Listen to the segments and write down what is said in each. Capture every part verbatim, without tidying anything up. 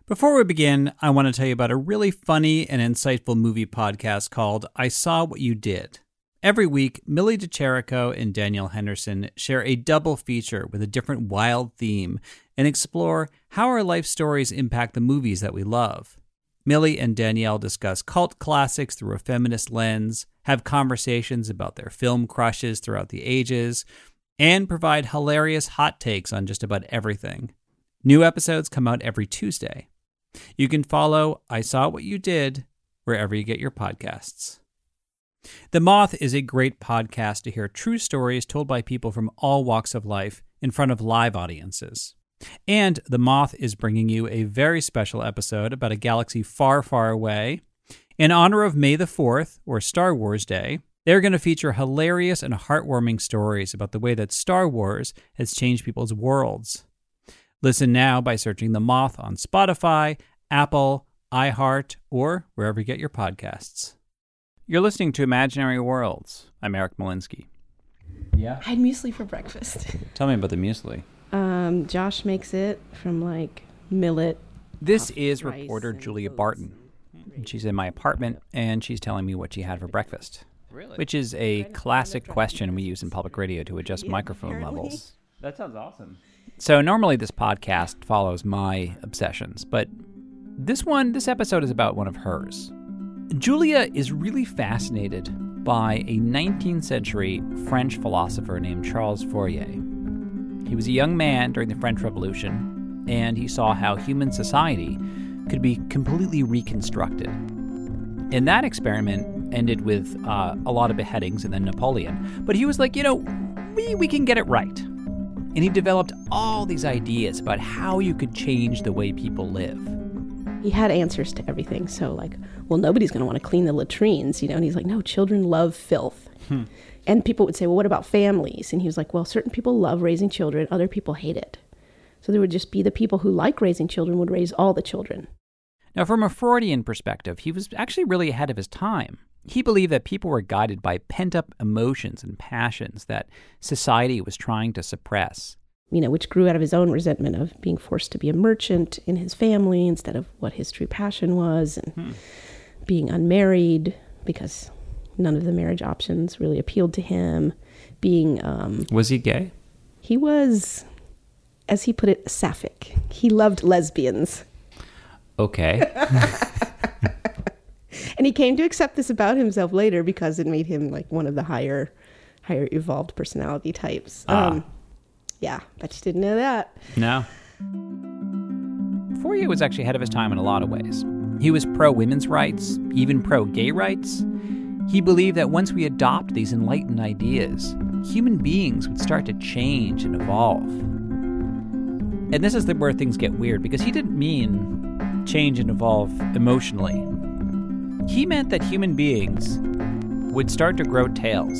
Before we begin, I want to tell you about a really funny and insightful movie podcast called I Saw What You Did. Every week, Millie DeCherico and Danielle Henderson share a double feature with a different wild theme and explore how our life stories impact the movies that we love. Millie and Danielle discuss cult classics through a feminist lens, have conversations about their film crushes throughout the ages, and provide hilarious hot takes on just about everything. New episodes come out every Tuesday. You can follow I Saw What You Did wherever you get your podcasts. The Moth is a great podcast to hear true stories told by people from all walks of life in front of live audiences. And The Moth is bringing you a very special episode about a galaxy far, far away. In honor of May the fourth, or Star Wars Day, they're going to feature hilarious and heartwarming stories about the way that Star Wars has changed people's worlds. Listen now by searching The Moth on Spotify, Apple, iHeart, or wherever you get your podcasts. You're listening to Imaginary Worlds. I'm Eric Molinsky. Yeah? I had muesli for breakfast. Tell me about the muesli. Um, Josh makes it from, like, millet. This is reporter Julia Barton. She's in my apartment, and she's telling me what she had for breakfast. Really? Which is a classic question we use in public radio to adjust yeah, microphone apparently. levels. That sounds awesome. So normally this podcast follows my obsessions, but this one, this episode is about one of hers. Julia is really fascinated by a nineteenth century French philosopher named Charles Fourier. He was a young man during the French Revolution, and he saw how human society could be completely reconstructed. And that experiment ended with uh, a lot of beheadings and then Napoleon. But he was like, you know, we, we can get it right. And he developed all these ideas about how you could change the way people live. He had answers to everything. So like, well, nobody's going to want to clean the latrines, you know? And he's like, no, children love filth. Hmm. And people would say, well, what about families? And he was like, well, certain people love raising children. Other people hate it. So there would just be the people who like raising children would raise all the children. Now, from a Freudian perspective, he was actually really ahead of his time. He believed that people were guided by pent-up emotions and passions that society was trying to suppress. You know, which grew out of his own resentment of being forced to be a merchant in his family instead of what his true passion was, and hmm. being unmarried because none of the marriage options really appealed to him. Being um, was he gay? He was, as he put it, sapphic. He loved lesbians. Okay. And he came to accept this about himself later because it made him like one of the higher, higher evolved personality types. Ah. Um, yeah, but you didn't know that. No. Fourier was actually ahead of his time in a lot of ways. He was pro-women's rights, even pro-gay rights. He believed that once we adopt these enlightened ideas, human beings would start to change and evolve. And this is the, where things get weird, because he didn't mean change and evolve emotionally. He meant that human beings would start to grow tails.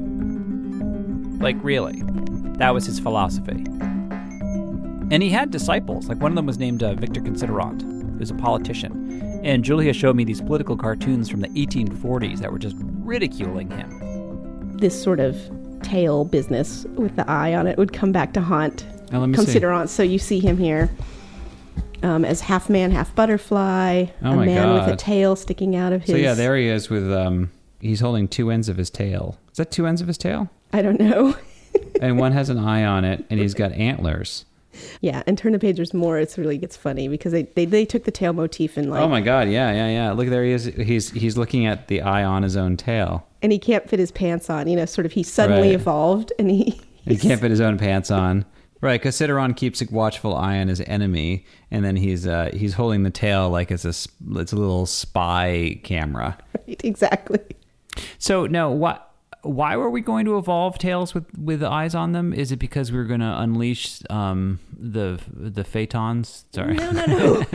Like, really. That was his philosophy. And he had disciples. Like, one of them was named uh, Victor Considerant, who was a politician. And Julia showed me these political cartoons from the eighteen forties that were just ridiculing him. This sort of tail business with the eye on it would come back to haunt now, let me Considerant. See. So you see him here. Um, as half man, half butterfly, oh a my man God. with a tail sticking out of his... So yeah, there he is with, um, he's holding two ends of his tail. Is that two ends of his tail? I don't know. And one has an eye on it, and he's got antlers. Yeah, and turn the page, there's more. It's really gets funny because they, they, they took the tail motif and like... Oh my God, yeah, yeah, yeah. Look, there he is. He's he's looking at the eye on his own tail. And he can't fit his pants on. You know, sort of he suddenly right. evolved and he... He can't fit his own pants on. Right, because Considerant keeps a watchful eye on his enemy, and then he's uh, he's holding the tail like it's a it's a little spy camera. Right, exactly. So no, what? Why were we going to evolve tails with, with eyes on them? Is it because we were going to unleash um, the the phaetons? Sorry. No, no, no.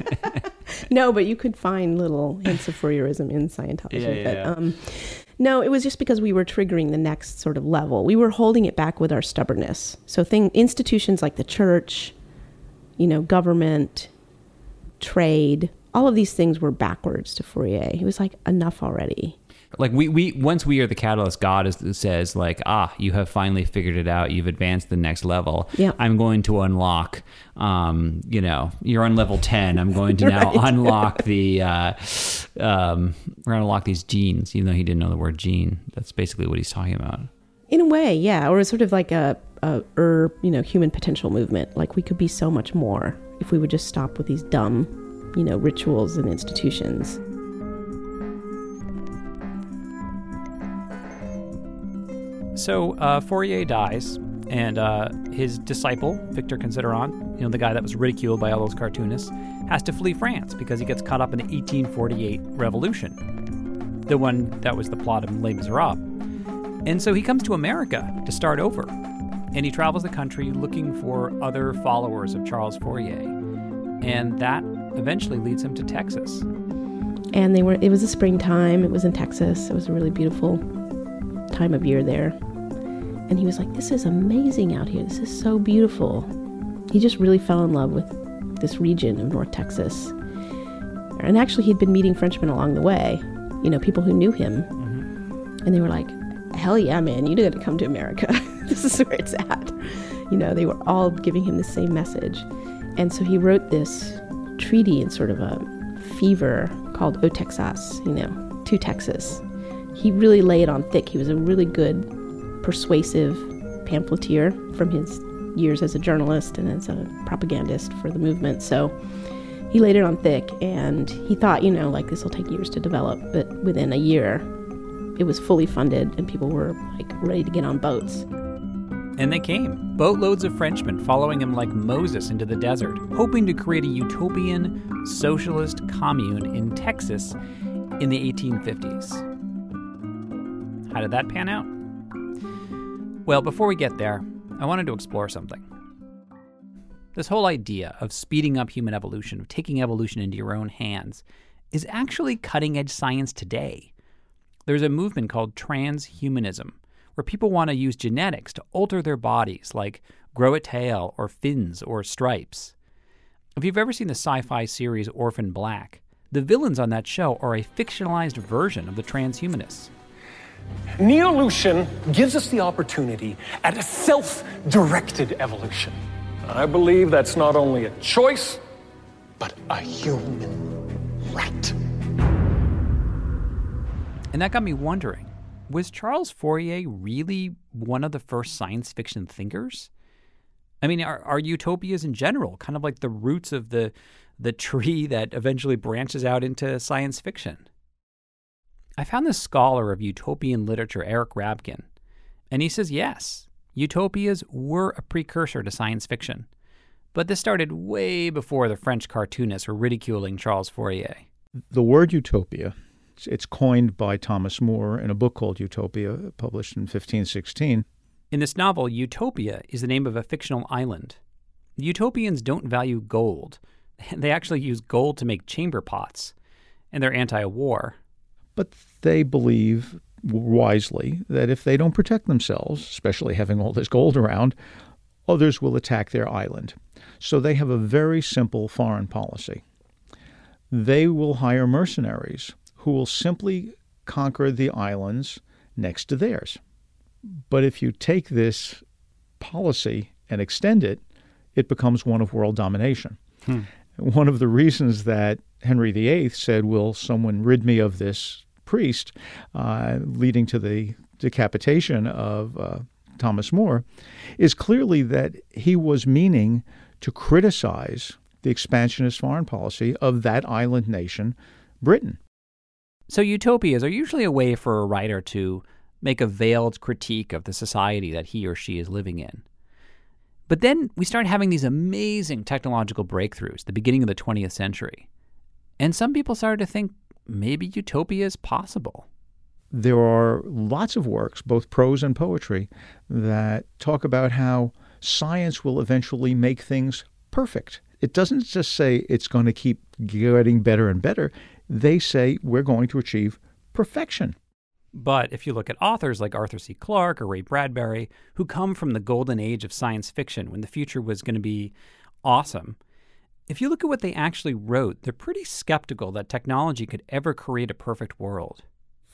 No, but you could find little hints of Fourierism in Scientology. Yeah, yeah, but, yeah. Um, no, it was just because we were triggering the next sort of level. We were holding it back with our stubbornness. So thing, institutions like the church, you know, government, trade, all of these things were backwards to Fourier. He was like, enough already. Like we, we once we are the catalyst, God is, says like, ah, you have finally figured it out. You've advanced the next level. Yeah. I'm going to unlock, um, you know, you're on level ten. I'm going to now Right. unlock the, uh, um, we're going to unlock these genes, even though he didn't know the word gene. That's basically what he's talking about. In a way, yeah. Or it's sort of like a, a er, you know, human potential movement. Like we could be so much more if we would just stop with these dumb, you know, rituals and institutions. So uh, Fourier dies, and uh, his disciple, Victor Considerant, you know, the guy that was ridiculed by all those cartoonists, has to flee France because he gets caught up in the eighteen forty-eight revolution, the one that was the plot of Les Miserables. And so he comes to America to start over, and he travels the country looking for other followers of Charles Fourier, and that eventually leads him to Texas. And they were. It was the springtime. It was in Texas. It was a really beautiful time of year there. And he was like, this is amazing out here. This is so beautiful. He just really fell in love with this region of North Texas. And actually, he'd been meeting Frenchmen along the way, you know, people who knew him. Mm-hmm. And they were like, hell yeah, man, you got to come to America. This is where it's at. You know, they were all giving him the same message. And so he wrote this treaty in sort of a fever called O Texas, you know, to Texas. He really laid it on thick. He was a really good, persuasive pamphleteer from his years as a journalist and as a propagandist for the movement. So he laid it on thick, and he thought, you know, like this will take years to develop, but within a year, it was fully funded, and people were like ready to get on boats. And they came, boatloads of Frenchmen following him like Moses into the desert, hoping to create a utopian socialist commune in Texas in the eighteen fifties. How did that pan out? Well, before we get there, I wanted to explore something. This whole idea of speeding up human evolution, of taking evolution into your own hands, is actually cutting-edge science today. There's a movement called transhumanism, where people want to use genetics to alter their bodies, like grow a tail or fins or stripes. If you've ever seen the sci-fi series Orphan Black, the villains on that show are a fictionalized version of the transhumanists. Neolution gives us the opportunity at a self-directed evolution. I believe that's not only a choice, but a human right. And that got me wondering, was Charles Fourier really one of the first science fiction thinkers? I mean, are, are utopias in general kind of like the roots of the, the tree that eventually branches out into science fiction? I found this scholar of utopian literature, Eric Rabkin, and he says yes, utopias were a precursor to science fiction. But this started way before the French cartoonists were ridiculing Charles Fourier. The word utopia, it's coined by Thomas More in a book called Utopia, published in fifteen sixteen. In this novel, Utopia is the name of a fictional island. The utopians don't value gold. They actually use gold to make chamber pots, and they're anti-war. But they believe wisely that if they don't protect themselves, especially having all this gold around, others will attack their island. So they have a very simple foreign policy. They will hire mercenaries who will simply conquer the islands next to theirs. But if you take this policy and extend it, it becomes one of world domination. Hmm. One of the reasons that Henry the Eighth said, will someone rid me of this priest, uh, leading to the decapitation of uh, Thomas More, is clearly that he was meaning to criticize the expansionist foreign policy of that island nation, Britain. So utopias are usually a way for a writer to make a veiled critique of the society that he or she is living in. But then we start having these amazing technological breakthroughs at the beginning of the twentieth century. And some people started to think maybe utopia is possible. There are lots of works, both prose and poetry, that talk about how science will eventually make things perfect. It doesn't just say it's going to keep getting better and better. They say we're going to achieve perfection. But if you look at authors like Arthur C. Clarke or Ray Bradbury, who come from the golden age of science fiction when the future was going to be awesome, if you look at what they actually wrote, they're pretty skeptical that technology could ever create a perfect world.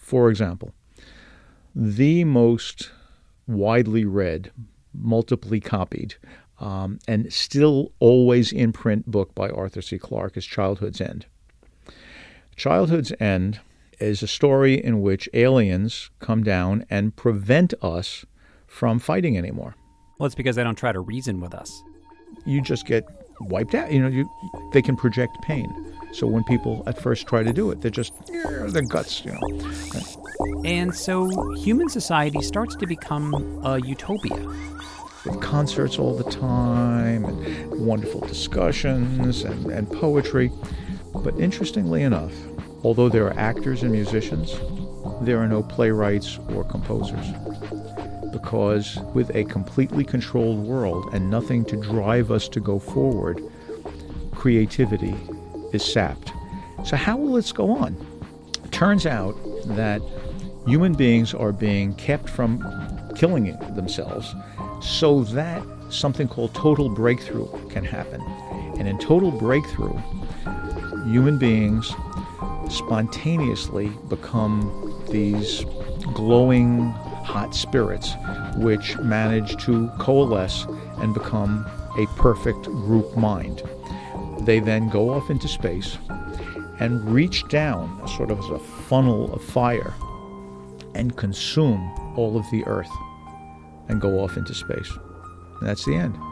For example, the most widely read, multiply copied, um, and still always in print book by Arthur C. Clarke is Childhood's End. Childhood's End is a story in which aliens come down and prevent us from fighting anymore. Well, it's because they don't try to reason with us. You just get wiped out. You know, you they can project pain. So when people at first try to do it, they're just, yeah, their guts, you know. And so human society starts to become a utopia. With concerts all the time, and wonderful discussions, and, and poetry. But interestingly enough, although there are actors and musicians, there are no playwrights or composers. Because with a completely controlled world and nothing to drive us to go forward, creativity is sapped. So how will this go on? It turns out that human beings are being kept from killing themselves so that something called total breakthrough can happen. And in total breakthrough, human beings spontaneously become these glowing hot spirits which manage to coalesce and become a perfect group mind. They then go off into space and reach down, sort of as a funnel of fire, and consume all of the earth and go off into space. And that's the end.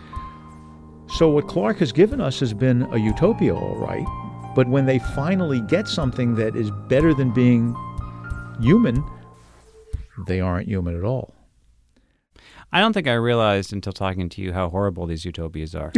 So what Clarke has given us has been a utopia, all right, but when they finally get something that is better than being human, they aren't human at all. I don't think I realized until talking to you how horrible these utopias are.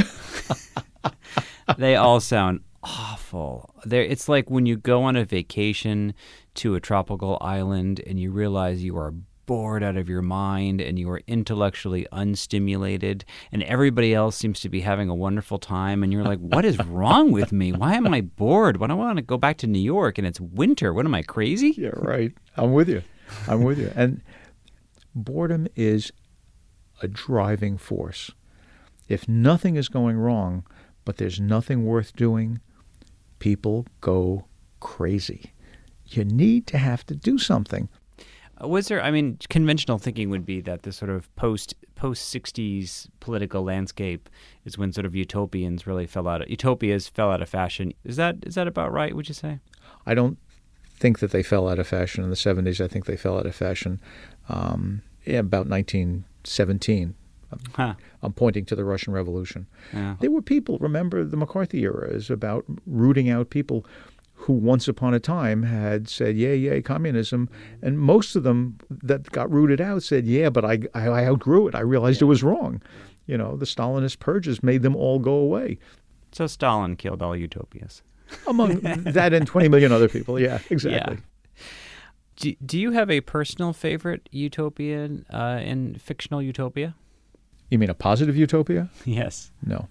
They all sound awful. They're, it's like when you go on a vacation to a tropical island and you realize you are bored out of your mind and you are intellectually unstimulated and everybody else seems to be having a wonderful time and you're like, what is wrong with me? Why am I bored? Why do I want to go back to New York and it's winter? What am I, crazy? Yeah, right. I'm with you. I'm with you. And boredom is a driving force. If nothing is going wrong, but there's nothing worth doing, people go crazy. You need to have to do something. Uh, was there, I mean, conventional thinking would be that this sort of post, post-sixties political landscape is when sort of utopians really fell out of, utopias fell out of fashion. Is that is that about right, would you say? I don't think that they fell out of fashion in the seventies. I think they fell out of fashion um, yeah, about nineteen seventeen. Huh. I'm pointing to the Russian Revolution. Yeah. There were people, remember the McCarthy era is about rooting out people who once upon a time had said, yay, yay, communism. And most of them that got rooted out said, yeah, but I, I, I outgrew it. I realized yeah. it was wrong. You know, the Stalinist purges made them all go away. So Stalin killed all utopias. Among that and twenty million other people. Yeah, exactly. Yeah. Do, do you have a personal favorite utopia uh, in fictional utopia? You mean a positive utopia? Yes. No.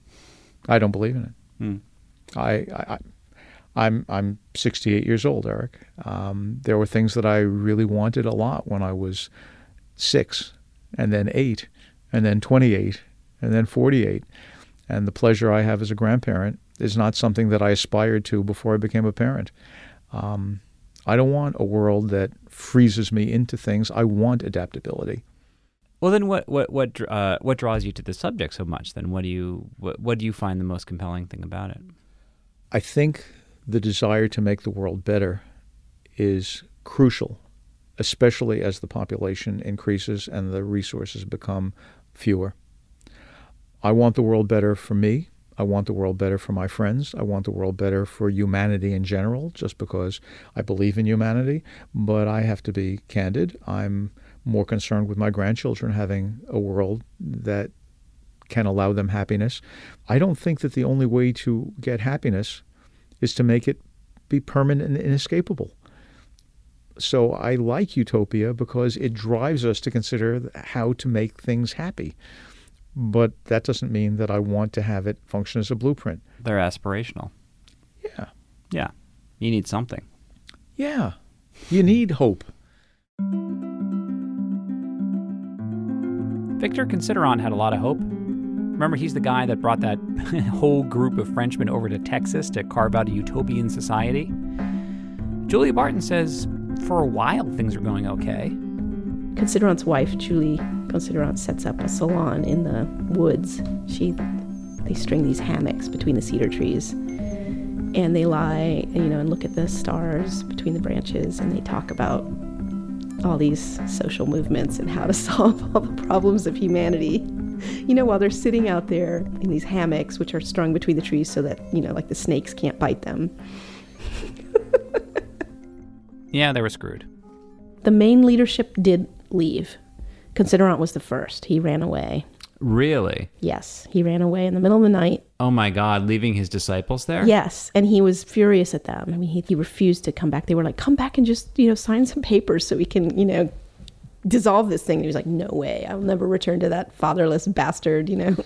I don't believe in it. Hmm. I, I, I'm I'm sixty-eight years old, Eric. Um, there were things that I really wanted a lot when I was six, and then eight, and then twenty-eight, and then forty-eight. And the pleasure I have as a grandparent is not something that I aspired to before I became a parent. Um, I don't want a world that freezes me into things. I want adaptability. Well, then, what what what uh, what draws you to the subject so much? Then, what do you what, what do you find the most compelling thing about it? I think the desire to make the world better is crucial, especially as the population increases and the resources become fewer. I want the world better for me. I want the world better for my friends. I want the world better for humanity in general, just because I believe in humanity. But I have to be candid. I'm more concerned with my grandchildren having a world that can allow them happiness. I don't think that the only way to get happiness is to make it be permanent and inescapable. So I like utopia because it drives us to consider how to make things happy. But that doesn't mean that I want to have it function as a blueprint. They're aspirational. Yeah. Yeah. You need something. Yeah. You need hope. Victor Considerant had a lot of hope. Remember, he's the guy that brought that whole group of Frenchmen over to Texas to carve out a utopian society. Julia Barton says for a while, things are going okay. Considerant's wife, Julie Considerant, sets up a salon in the woods. She, they string these hammocks between the cedar trees, and they lie, you know, and look at the stars between the branches, and they talk about all these social movements and how to solve all the problems of humanity. You know, while they're sitting out there in these hammocks, which are strung between the trees so that, you know, like the snakes can't bite them. Yeah, they were screwed. The main leadership did leave. Considerant was the first. He ran away. Really? Yes, he ran away in the middle of the night. Oh my God, leaving his disciples there? Yes, and he was furious at them. I mean, he, he refused to come back. They were like, come back and just, you know, sign some papers so we can, you know, dissolve this thing. And he was like, no way. I'll never return to that fatherless bastard, you know.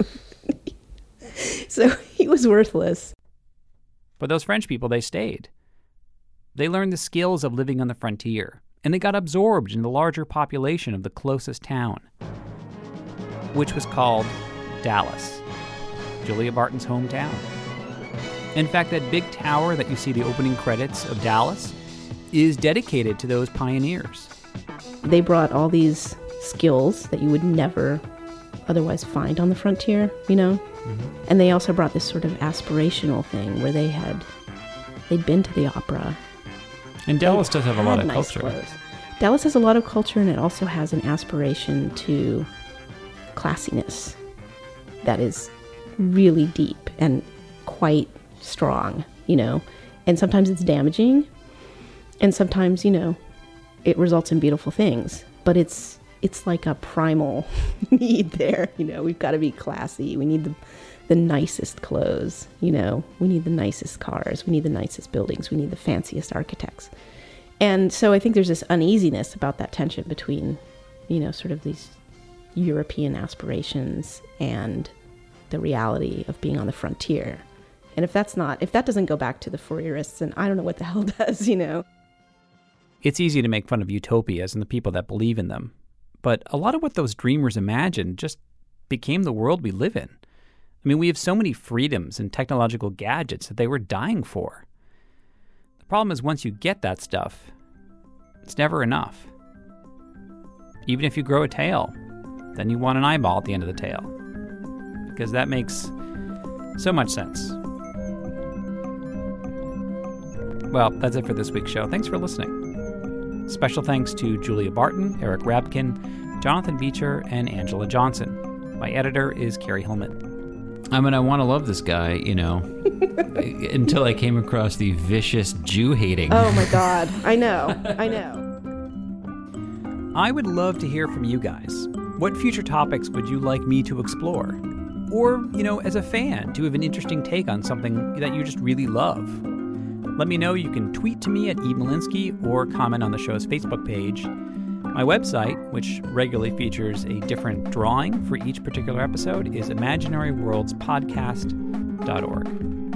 So he was worthless. But those French people, they stayed. They learned the skills of living on the frontier, and they got absorbed in the larger population of the closest town, which was called Dallas, Julia Barton's hometown. In fact, that big tower that you see the opening credits of Dallas is dedicated to those pioneers. They brought all these skills that you would never otherwise find on the frontier, you know? Mm-hmm. And they also brought this sort of aspirational thing where they had, they'd been to the opera. And Dallas does have a lot of nice culture. Clothes. Dallas has a lot of culture, and it also has an aspiration to classiness that is really deep and quite strong, you know? And sometimes it's damaging, and sometimes, you know, it results in beautiful things, but it's it's like a primal need there, you know. We've got to be classy. We need the the nicest clothes, you know. We need the nicest cars. We need the nicest buildings. We need the fanciest architects. And so I think there's this uneasiness about that tension between, you know, sort of these European aspirations and the reality of being on the frontier. And if that's not, if that doesn't go back to the Fourierists, then I don't know what the hell does, you know. It's easy to make fun of utopias and the people that believe in them, but a lot of what those dreamers imagined just became the world we live in. I mean, we have so many freedoms and technological gadgets that they were dying for. The problem is once you get that stuff, it's never enough. Even if you grow a tail, then you want an eyeball at the end of the tail, because that makes so much sense. Well, that's it for this week's show. Thanks for listening. Special thanks to Julia Barton, Eric Rabkin, Jonathan Beecher, and Angela Johnson. My editor is Carrie Hillman. I mean, I want to love this guy, you know, until I came across the vicious Jew-hating. Oh, my God. I know. I know. I would love to hear from you guys. What future topics would you like me to explore? Or, you know, as a fan, do you have an interesting take on something that you just really love? Let me know. You can tweet to me at E. Malinsky or comment on the show's Facebook page. My website, which regularly features a different drawing for each particular episode, is imaginary worlds podcast dot org.